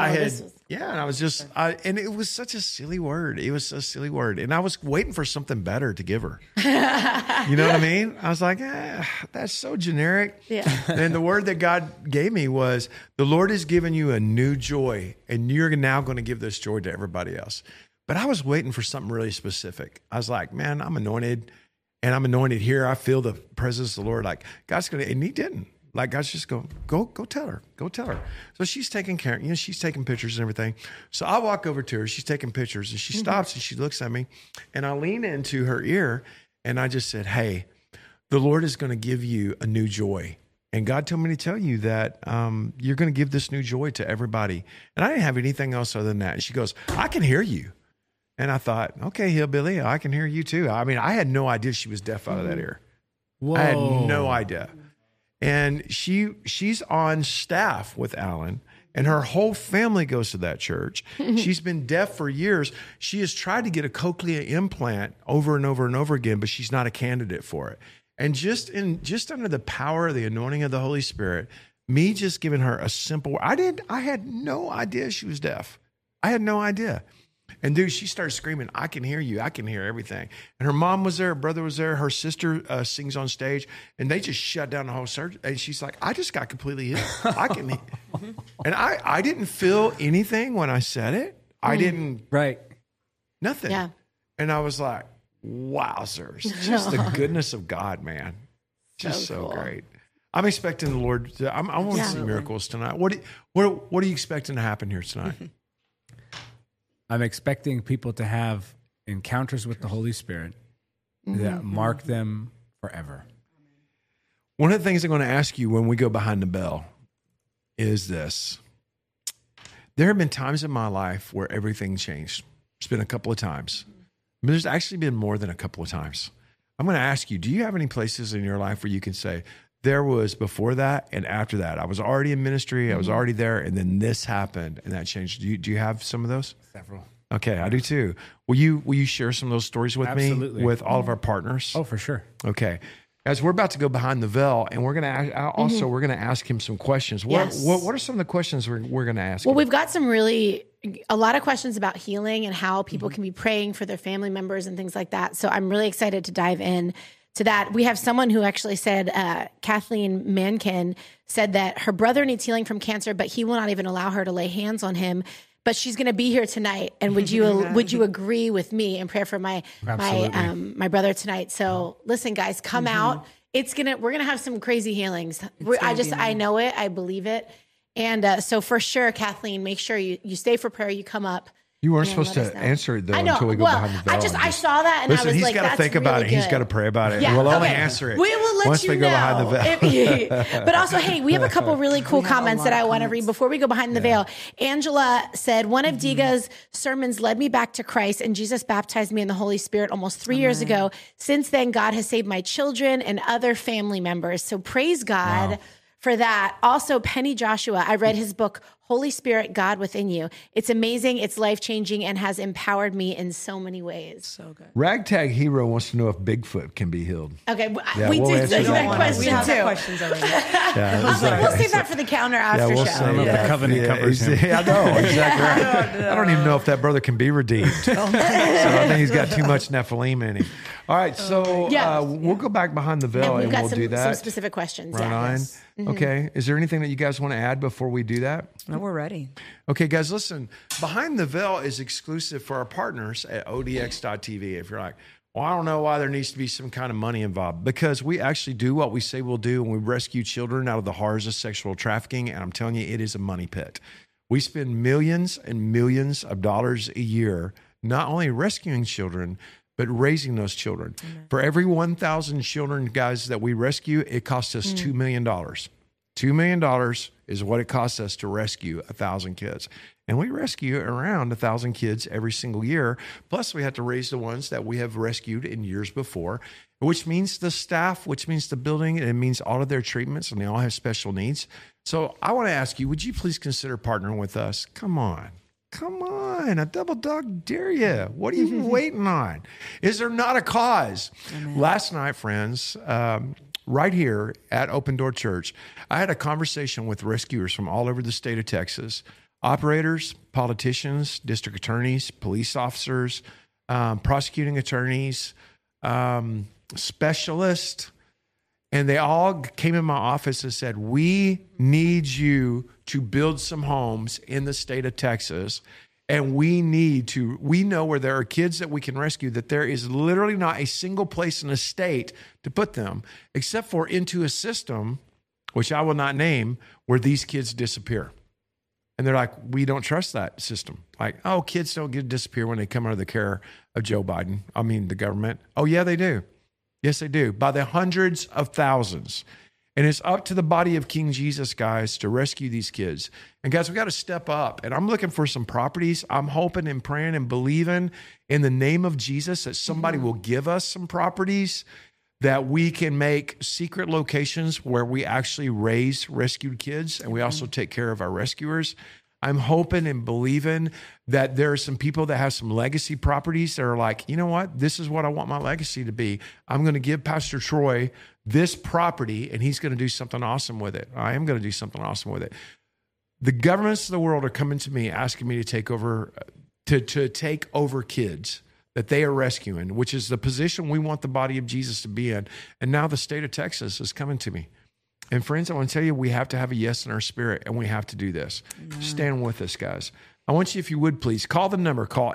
and it was such a silly word. It was a silly word. And I was waiting for something better to give her. You know what I mean? I was like, that's so generic. Yeah. And the word that God gave me was, the Lord has given you a new joy, and you're now going to give this joy to everybody else. But I was waiting for something really specific. I was like, man, I'm anointed, and I'm anointed here. I feel the presence of the Lord. Like, God's going to, and he didn't. Like, God's just go tell her. Go tell her. So she's taking care, she's taking pictures and everything. So I walk over to her. She's taking pictures and she stops and she looks at me and I lean into her ear and I just said, hey, the Lord is going to give you a new joy. And God told me to tell you that you're going to give this new joy to everybody. And I didn't have anything else other than that. And she goes, I can hear you. And I thought, okay, hillbilly, I can hear you too. I mean, I had no idea she was deaf out of that ear. Whoa. I had no idea. And she's on staff with Alan, and her whole family goes to that church. She's been deaf for years. She has tried to get a cochlea implant over and over and over again, but she's not a candidate for it. And just under the power of the anointing of the Holy Spirit, me just giving her a simple, I had no idea she was deaf. I had no idea. And dude, she started screaming, I can hear you. I can hear everything. And her mom was there. Her brother was there. Her sister sings on stage. And they just shut down the whole service. And she's like, I just got completely healed. I can hear. And I didn't feel anything when I said it. I didn't. Right. Nothing. Yeah. And I was like, wowzers. Just the goodness of God, man. Just so cool. great. I'm expecting the Lord to, I want to see miracles tonight. What are you expecting to happen here tonight? I'm expecting people to have encounters with the Holy Spirit that mark them forever. One of the things I'm going to ask you when we go behind the bell is this. There have been times in my life where everything changed. It's been a couple of times. But there's actually been more than a couple of times. I'm going to ask you, do you have any places in your life where you can say, there was before that and after that? I was already in ministry. I was already there. And then this happened and that changed. Do you have some of those? Several. Okay, I do too. Will you share some of those stories with Absolutely. me, with all of our partners? Oh, for sure. Okay. Guys, we're about to go behind the veil, and we're going to we're going to ask him some questions. What are some of the questions we're going to ask him? We've got a lot of questions about healing and how people can be praying for their family members and things like that. So I'm really excited to dive in to that. We have someone who actually said, Kathleen Mankin said that her brother needs healing from cancer, but he will not even allow her to lay hands on him. But she's going to be here tonight, and would you agree with me in prayer for my brother tonight? So listen, guys, come out. We're gonna have some crazy healings. I know it, I believe it, and so for sure, Kathleen, make sure you stay for prayer. You come up. You weren't supposed to answer it though until we go behind the veil. I saw that and listen, I was he's like, got to think about it. He's got to pray about it. Yeah, we'll only answer it. We will let once you we go behind the veil. But also, hey, we have a couple really cool comments that I want to read before we go behind the veil. Angela said, one of Diga's sermons led me back to Christ, and Jesus baptized me in the Holy Spirit almost 3 years ago. Since then, God has saved my children and other family members. So praise God for that. Also, Penny Joshua, I read his book, Holy Spirit, God Within You. It's amazing, it's life-changing, and has empowered me in so many ways. So good. Ragtag Hero wants to know if Bigfoot can be healed. Okay, we'll did answer that question We have too. questions already. I was like, we'll save that for the counter after we'll show. save The covenant covers him. I know, exactly right. I don't even know if that brother can be redeemed. So I think he's got too much Nephilim in him. All right, so we'll go back behind the veil and we'll do that. Some specific questions. Right on. Okay. Is there anything that you guys want to add before we do that? No, we're ready. Okay, guys, listen. Behind the Veil is exclusive for our partners at odx.tv. If you're like, well, I don't know why there needs to be some kind of money involved, because we actually do what we say we'll do, and we rescue children out of the horrors of sexual trafficking, and I'm telling you, it is a money pit. We spend millions and millions of dollars a year not only rescuing children, but raising those children. Amen. For every 1,000 children, guys, that we rescue, it costs us $2 million. $2 million is what it costs us to rescue 1,000 kids. And we rescue around 1,000 kids every single year. Plus, we have to raise the ones that we have rescued in years before, which means the staff, which means the building, and it means all of their treatments, and they all have special needs. So I want to ask you, would you please consider partnering with us? Come on. A double dog dare you. What are you even waiting on? Is there not a cause? Amen. Last night, friends, right here at Open Door Church, I had a conversation with rescuers from all over the state of Texas, operators, politicians, district attorneys, police officers, prosecuting attorneys, specialists, and they all came in my office and said, we need you to build some homes in the state of Texas. And we know where there are kids that we can rescue, that there is literally not a single place in the state to put them, except for into a system, which I will not name, where these kids disappear. And they're like, we don't trust that system. Like, oh, kids don't get to disappear when they come under the care of Joe Biden. I mean, the government. Oh, yeah, they do. Yes, they do. By the hundreds of thousands. And it's up to the body of King Jesus, guys, to rescue these kids. And guys, we got to step up. And I'm looking for some properties. I'm hoping and praying and believing in the name of Jesus that somebody will give us some properties that we can make secret locations where we actually raise rescued kids, and we also take care of our rescuers. I'm hoping and believing that there are some people that have some legacy properties that are like, you know what? This is what I want my legacy to be. I'm going to give Pastor Troy this property, and he's going to do something awesome with it. I am going to do something awesome with it. The governments of the world are coming to me asking me to take over kids that they are rescuing, which is the position we want the body of Jesus to be in. And now the state of Texas is coming to me. And friends, I want to tell you, we have to have a yes in our spirit, and we have to do this. Amen. Stand with us, guys. I want you, if you would, please, call the number. Call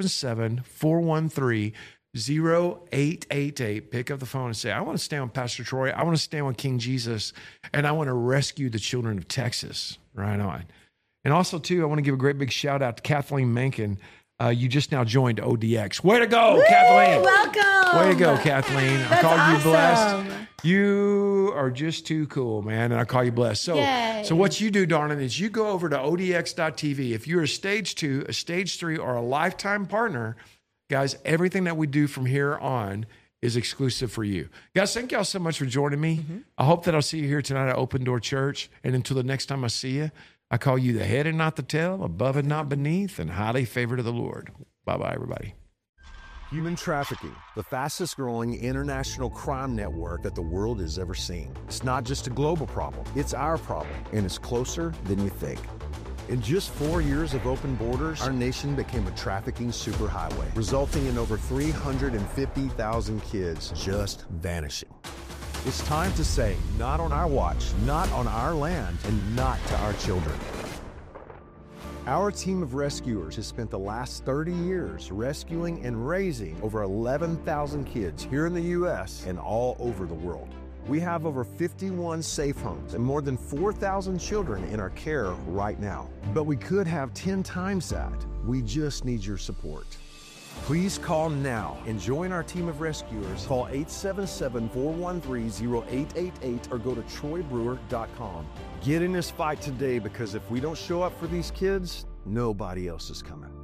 877-413-0888. Pick up the phone and say, I want to stand with Pastor Troy. I want to stand with King Jesus, and I want to rescue the children of Texas. Right on. And also, too, I want to give a great big shout out to Kathleen Mankin. You just now joined ODX. Way to go, woo, Kathleen. Welcome. Way to go, Kathleen. That's I call awesome. you blessed. You are just too cool, man, and I call you blessed. So what you do, darling, is you go over to odx.tv. If you're a stage 2, a stage 3, or a lifetime partner, guys, everything that we do from here on is exclusive for you. Guys, thank y'all so much for joining me. Mm-hmm. I hope that I'll see you here tonight at Open Door Church. And until the next time I see you, I call you the head and not the tail, above and not beneath, and highly favored of the Lord. Bye-bye, everybody. Human trafficking, the fastest growing international crime network that the world has ever seen. It's not just a global problem, it's our problem, and it's closer than you think. In just 4 years of open borders, our nation became a trafficking superhighway, resulting in over 350,000 kids just vanishing. It's time to say, not on our watch, not on our land, and not to our children. Our team of rescuers has spent the last 30 years rescuing and raising over 11,000 kids here in the U.S. and all over the world. We have over 51 safe homes and more than 4,000 children in our care right now. But we could have 10 times that. We just need your support. Please call now and join our team of rescuers. Call 877-413-0888 or go to troybrewer.com. Get in this fight today, because if we don't show up for these kids, nobody else is coming.